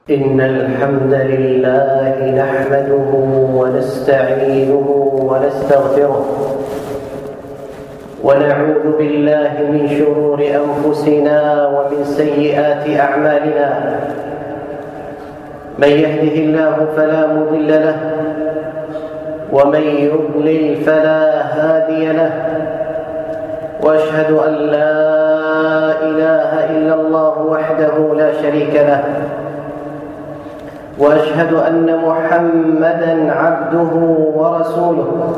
إن الحمد لله نحمده ونستعينه ونستغفره ونعوذ بالله من شرور أنفسنا ومن سيئات أعمالنا. من يهده الله فلا مضل له ومن يضلل فلا هادي له، وأشهد أن لا إله إلا الله وحده لا شريك له، وأشهد أن محمدًا عبده ورسوله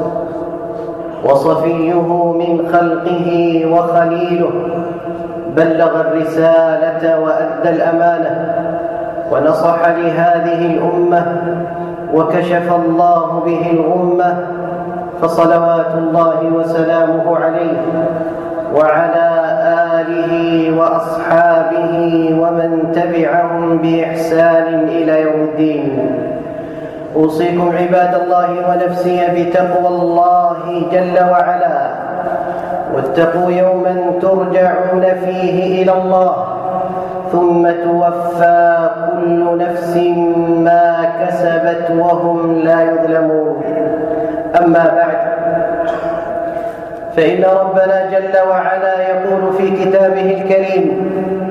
وصفيه من خلقه وخليله، بلغ الرسالة وأدى الأمانة ونصح لهذه الأمة وكشف الله به الغمة، فصلوات الله وسلامه عليه وعلى آله وأصحابه ومن تبعهم بإحسان إلى يوم الدين. أوصيكم عباد الله ونفسي بتقوى الله جل وعلا، واتقوا يوما ترجعون فيه إلى الله ثم توفى كل نفس ما كسبت وهم لا يظلمون. أما بعد، فإن ربنا جل وعلا يقول في كتابه الكريم: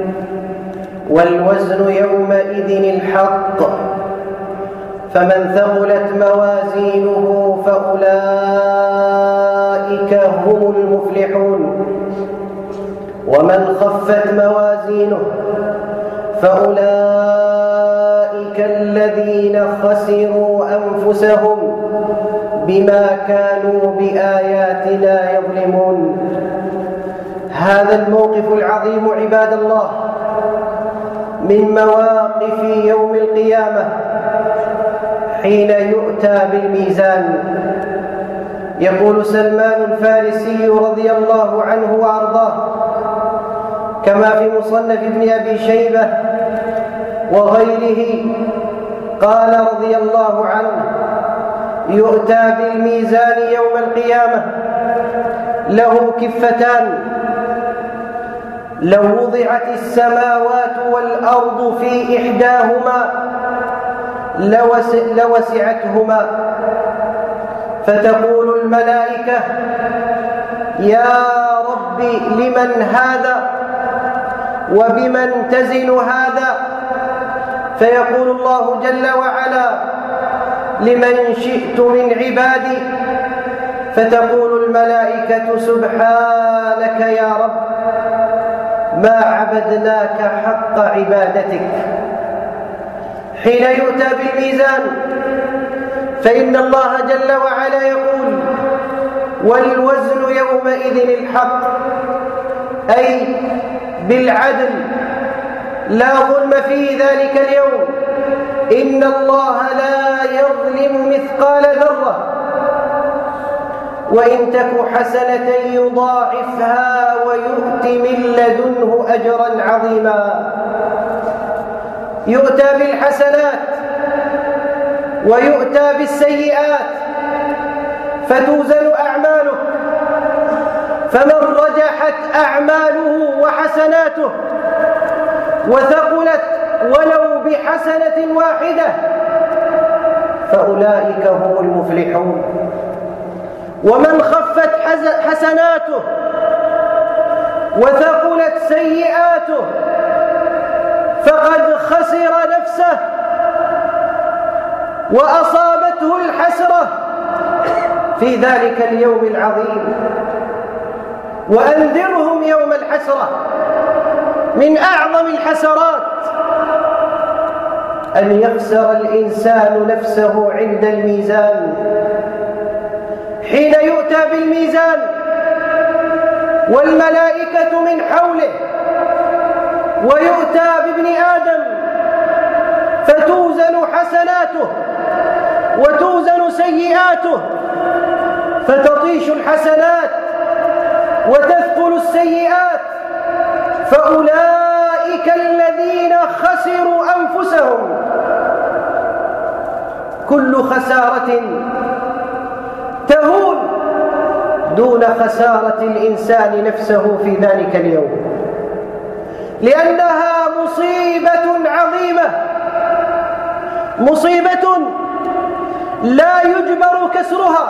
والوزن يومئذ الحق، فمن ثقلت موازينه فأولئك هم المفلحون، ومن خفت موازينه فأولئك الذين خسروا أنفسهم بما كانوا بآياتنا يظلمون. هذا الموقف العظيم عباد الله من مواقف يوم القيامة حين يؤتى بالميزان. يقول سلمان الفارسي رضي الله عنه وأرضاه كما في مصنف ابن أبي شيبة وغيره، قال رضي الله عنه: يؤتى بالميزان يوم القيامة له كفتان، لو وضعت السماوات والأرض في إحداهما لوسعتهما، فتقول الملائكة: يا رب لمن هذا وبمن تزن هذا؟ فيقول الله جل وعلا: لمن شئت من عبادي. فتقول الملائكة: سبحانك يا رب، ما عبدناك حق عبادتك. حين يؤتى بالميزان فإن الله جل وعلا يقول: والوزن يومئذ الحق، أي بالعدل، لا ظلم في ذلك اليوم. إن الله لا يظلم مثقال ذرة، وإن تك حسنة يضاعفها ويؤت من لدنه أجرا عظيما. يؤتى بالحسنات ويؤتى بالسيئات فتوزن أعماله، فمن رجحت أعماله وحسناته وثقلت ولو بحسنة واحدة فأولئك هم المفلحون، ومن خفت حسناته وثقلت سيئاته فقد خسر نفسه وأصابته الحسرة في ذلك اليوم العظيم. وأنذرهم يوم الحسرة، من أعظم الحسرات أن يخسر الإنسان نفسه عند الميزان. حين يؤتى بالميزان والملائكة من حوله ويؤتى بابن آدم فتوزن حسناته وتوزن سيئاته، فتطيش الحسنات وتثقل السيئات، فأولئك الذين خسروا أنفسهم. كل خسارة تهون دون خسارة الإنسان نفسه في ذلك اليوم، لأنها مصيبة عظيمة مصيبة لا يجبر كسرها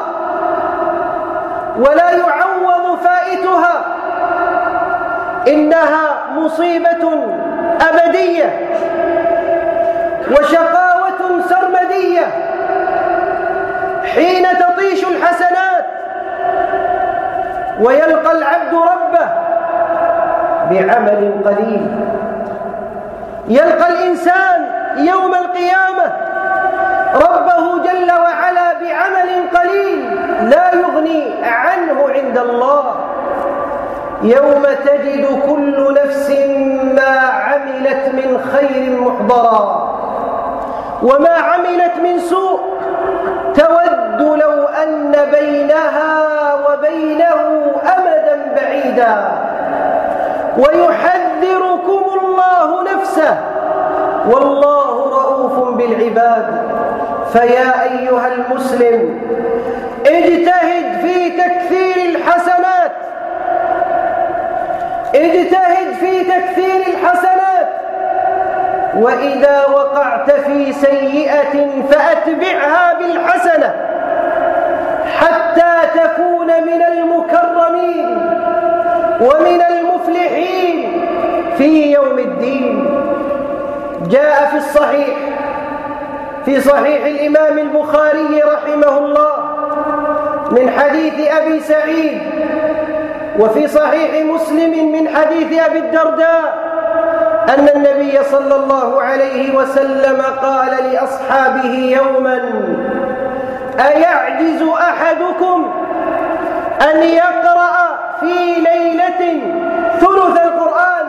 ولا يعوض فائتها، إنها مصيبة أبدية وشقاوة سرمدية حين تطيش الحسنات ويلقى العبد ربه بعمل قليل. يلقى الإنسان يوم القيامة ربه جل وعلا بعمل قليل لا يغني عنه عند الله، يوم تجد كل نفس ما عملت من خير محضرا وما عملت من سوء تود لو أن بينها وبينه أمدا بعيدا، ويحذركم الله نفسه والله رؤوف بالعباد. فيا أيها المسلم اجتهد في تكثير الحسنات، اجتهد في تكثير الحسنات، وإذا وقعت في سيئة فأتبعها بالحسنة حتى تكون من المكرمين ومن المفلحين في يوم الدين. جاء في الصحيح، في صحيح الإمام البخاري رحمه الله من حديث أبي سعيد، وفي صحيح مسلم من حديث أبي الدرداء أن النبي صلى الله عليه وسلم قال لأصحابه يوما: أيعجز أحدكم أن يقرأ في ليلة ثلث القرآن؟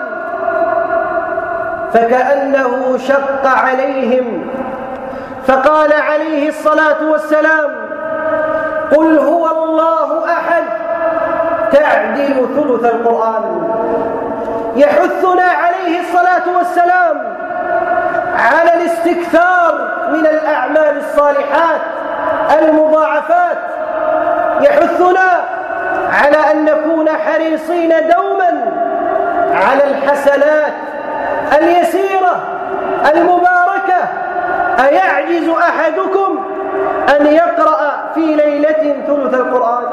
فكأنه شق عليهم، فقال عليه الصلاة والسلام: قل هو الله أحد تعدل ثلث القرآن. يحثنا عليه الصلاة والسلام على الاستكثار من الأعمال الصالحات المضاعفات، يحثنا على أن نكون حريصين دوما على الحسنات اليسيرة المباركة. أيعجز أحدكم أن يقرأ في ليلة ثلث القرآن؟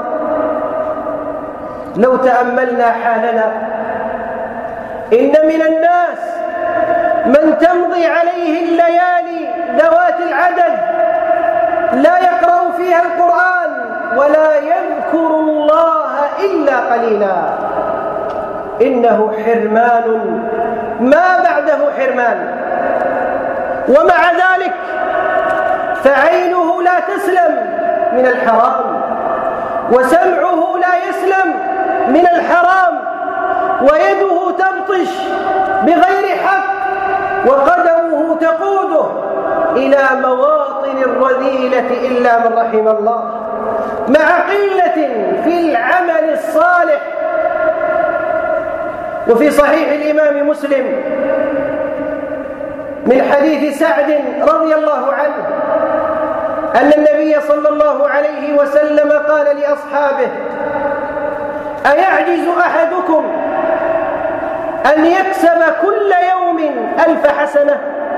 لو تأملنا حالنا إن من الناس من تمضي عليه الليالي ذوات العدد لا يقرأ فيها القرآن ولا يذكر الله إلا قليلا. إنه حرمان ما بعده حرمان، ومع ذلك فعينه لا تسلم من الحرام، وسمعه لا يسلم من الحرام، ويده تبطش بغير حق، وقدمه تقوده إلى مواطن الرذيلة إلا من رحم الله، مع قلة في العمل الصالح. وفي صحيح الإمام مسلم من حديث سعد رضي الله عنه أن النبي صلى الله عليه وسلم قال لأصحابه: أيعجز أحدكم أن يكسب كل يوم 1000 حسنة؟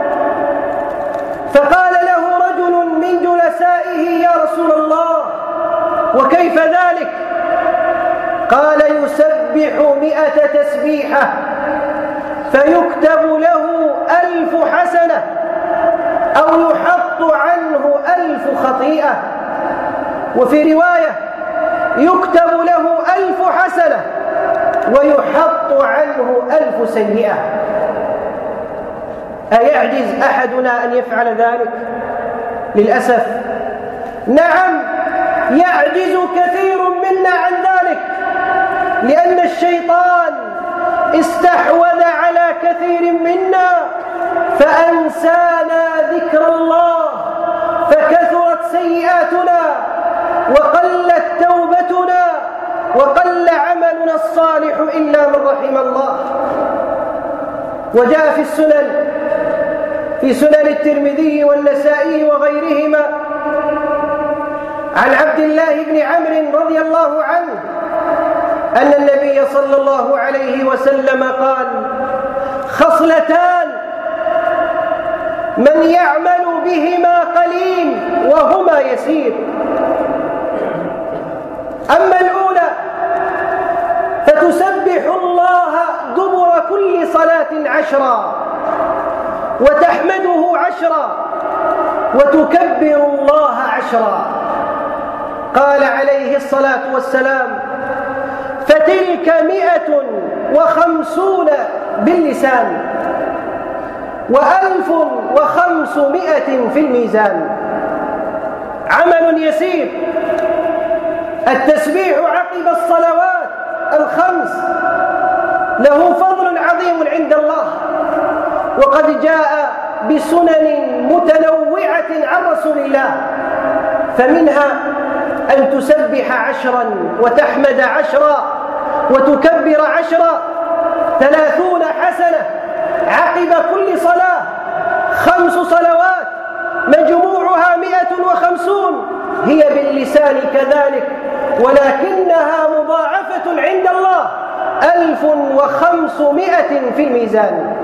فقال له رجل من جلسائه: يا رسول الله وكيف ذلك؟ قال: يسبح 100 تسبيحة فيكتب له 1000 حسنة، أو يحط عنه 1000 خطيئة. وفي رواية: يكتب له 1000 حسنة ويحط عنه 1000 سيئة. أيعجز أحدنا أن يفعل ذلك؟ للأسف نعم، يعجز كثير منا عن ذلك، لأن الشيطان استحوذ على كثير منا فأنسانا ذكر الله، فكثرت سيئاتنا وقلت توبتنا وقل عملنا الصالح إلا من رحم الله. وجاء في السنن، في سنن الترمذي والنسائي وغيرهما عن عبد الله بن عمرو رضي الله عنه أن النبي صلى الله عليه وسلم قال: خصلتان من يعمل بهما قليل وهما يسير. أما الأولى فتسبح الله دبر كل صلاة 10 وتحمده 10 وتكبر الله 10. قال عليه الصلاة والسلام: فتلك 150 باللسان و1500 في الميزان. عمل يسير. التسبيح عقب الصلوات 5 له فضل عظيم عند الله، وقد جاء بسنن متنوعة عن رسول الله، فمنها أن تسبح 10 وتحمد 10 وتكبر 10 30 حسنة عقب كل صلاة. 5 صلوات مجموعها 150 هي باللسان كذلك، ولكنها مضاعفة عند الله 1500 في الميزان.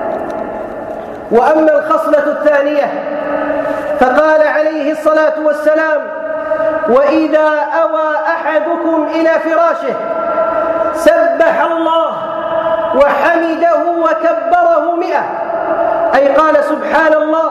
وأما الخصلة الثانية فقال عليه الصلاة والسلام: وإذا أوى أحدكم إلى فراشه سبح الله وحمده وكبره 100، أي قال سبحان الله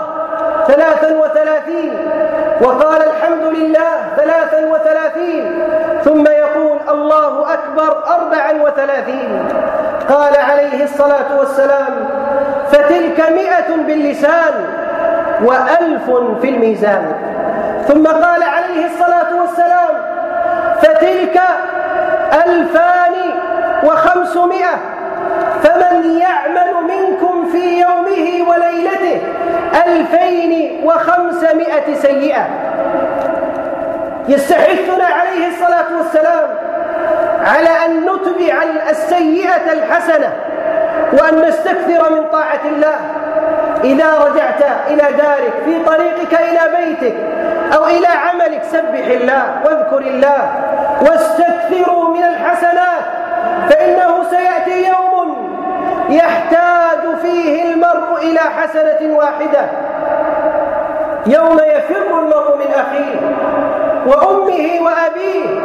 33 وقال الحمد لله 33 ثم يقول الله أكبر 34. قال عليه الصلاة والسلام: فتلك 100 باللسان و1000 في الميزان. ثم قال عليه الصلاة والسلام: فتلك 2500، فمن يعمل منكم في يومه وليلته 2500 سيئة. يستحثنا عليه الصلاة والسلام على أن نتبع السيئة الحسنة وأن نستكثر من طاعة الله. إذا رجعت إلى دارك، في طريقك إلى بيتك أو إلى عملك، سبح الله واذكر الله واستكثروا من الحسنات، فإنه سيأتي يوم يحتاج فيه المرء إلى حسنة واحدة، يوم يفر المرء من أخيه وأمه وأبيه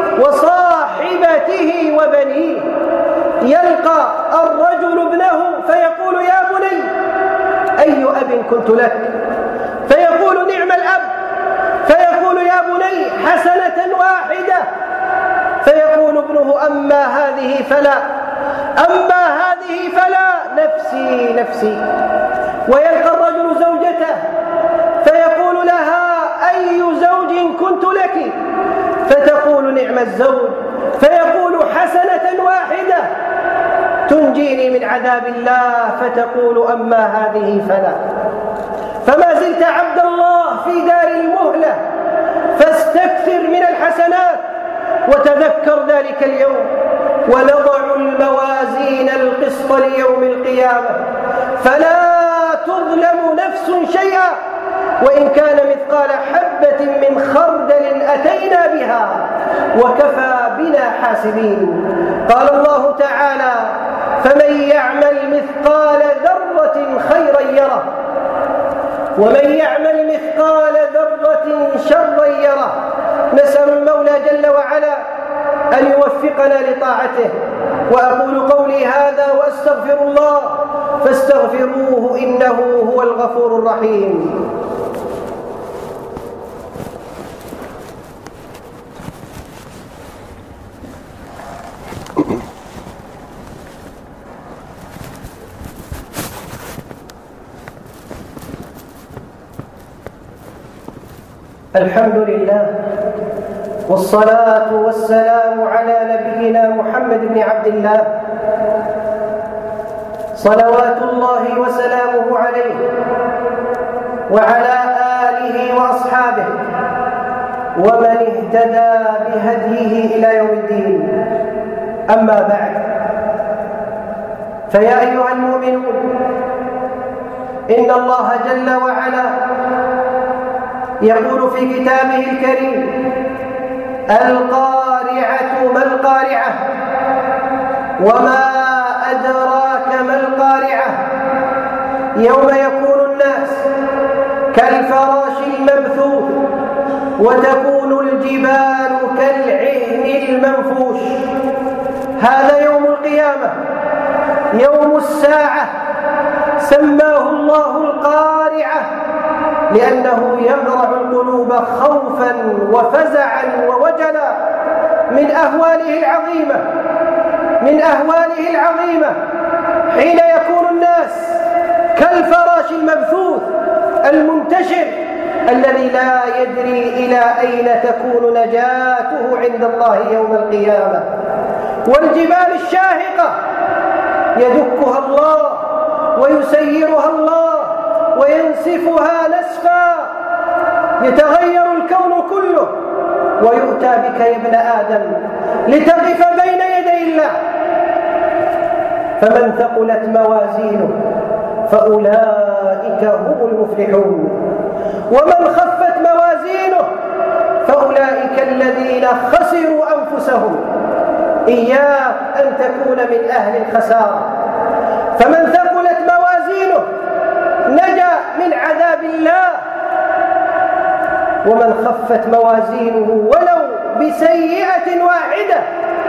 وصاحبته وبنيه. يلقى الرجل ابنه فيقول: يا بني، أي أب كنت لك؟ فيقول: نعم الأب. فيقول: يا بني، حسنة واحدة. فيقول ابنه: أما هذه فلا، أما هذه فلا، نفسي نفسي. ويلقى الرجل زوجته فيقول لها: أي زوج كنت لك؟ فتقول: نعم الزوج. فيقول: حسنة واحدة تنجيني من عذاب الله. فتقول: أما هذه فلا. فما زلت عبد الله في دار المهلة، فاستكثر من الحسنات وتذكر ذلك اليوم. ونضع الموازين القسط ليوم القيامة فلا تظلم نفس شيئا وإن كان مثقال حبة من خردل أتينا بها وكفى بنا حاسبين. قال الله تعالى: فمن يعمل مثقال ذرة خيرا يره ومن يعمل مثقال ذرة شرا يره. نسأل المولى جل وعلا أن يوفقنا لطاعته. وأقول قولي هذا وأستغفر الله فاستغفروه إنه هو الغفور الرحيم. الحمد لله والصلاة والسلام على نبينا محمد بن عبد الله صلوات الله وسلامه عليه وعلى آله وأصحابه ومن اهتدى بهديه إلى يوم الدين. أما بعد، فيا أيها المؤمنون، إن الله جل وعلا يقول في كتابه الكريم: القارعة ما القارعة وما أدراك ما القارعة يوم يكون الناس كالفراش المبثوث وتكون الجبال كالعهن المنفوش. هذا يوم القيامة، يوم الساعة، سماه الله القارعة لأنه يغرع القلوب خوفا وفزعا ووجلا من أهواله العظيمة حين يكون الناس كالفراش المبثوث المنتشر الذي لا يدري إلى أين تكون نجاته عند الله يوم القيامة. والجبال الشاهقة يدكها الله ويسيرها الله وينسفها نسفا، يتغير الكون كله، ويؤتى بك يا ابن آدم لتقف بين يدي الله. فمن ثقلت موازينه فأولئك هم المفلحون، ومن خفت موازينه فأولئك الذين خسروا أنفسهم. إياك أن تكون من أهل الخسارة. فمن ثقلت موازينه نجا من عذاب الله، ومن خفت موازينه ولو بسيئة واحدة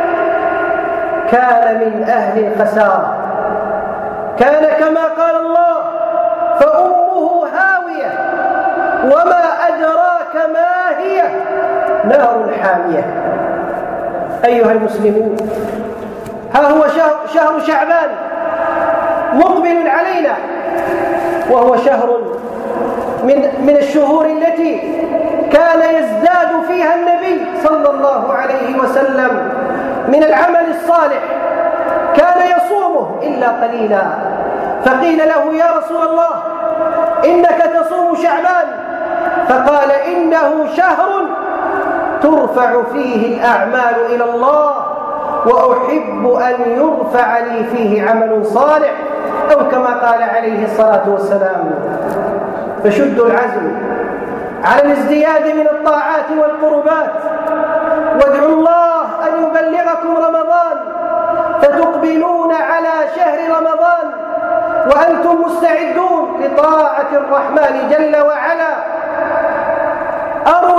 كان من أهل الخسارة. كان كما قال الله: فأمه هاوية وما أدراك ما هي نار حامية. أيها المسلمون، ها هو شهر شعبان مقبل علينا، وهو شهر من الشهور التي كان يزداد فيها النبي صلى الله عليه وسلم من العمل الصالح، كان يصومه إلا قليلا. فقيل له: يا رسول الله، إنك تصوم شعبان. فقال: إنه شهر ترفع فيه الأعمال إلى الله، وأحب أن يرفع لي فيه عمل صالح، أو كما قال عليه الصلاة والسلام. فشدوا العزم على الازدياد من الطاعات والقربات، وادعوا الله أن يبلغكم رمضان، فتقبلون على شهر رمضان وأنتم مستعدون لطاعة الرحمن جل وعلا. أروا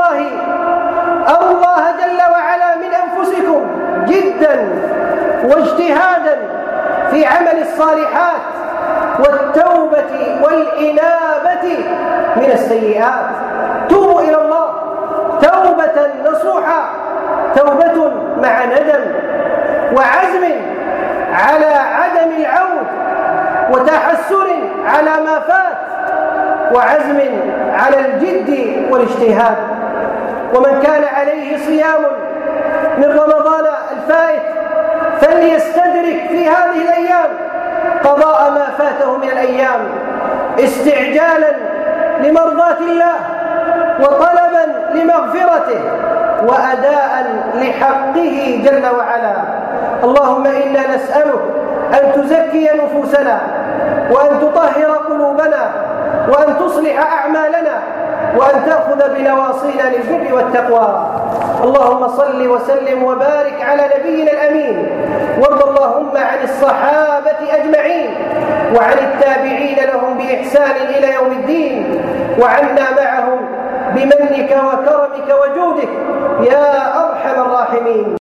الله جل وعلا من أنفسكم جدا واجتهادا في عمل الصالحات والتوبة والإنابة من السيئات. توبوا إلى الله توبة نصوحة، توبة مع ندم وعزم على عدم العود، وتحسر على ما فات، وعزم على الجد والاجتهاد. ومن كان عليه صيام من رمضان الفائت فليستدرك في هذه الأيام قضاء ما فاته من الأيام، استعجالا لمرضاة الله وطلبا لمغفرته وأداء لحقه جل وعلا. اللهم إنا نسألك أن تزكي نفوسنا، وأن تطهر قلوبنا، وأن تصلح أعمالنا، وأن تأخذ بنواصينا للبر والتقوى. اللهم صل وسلم وبارك على نبينا الأمين، وارض اللهم عن الصحابة أجمعين، وعن التابعين لهم بإحسان إلى يوم الدين، وعنا معهم بمنك وكرمك وجودك يا أرحم الراحمين.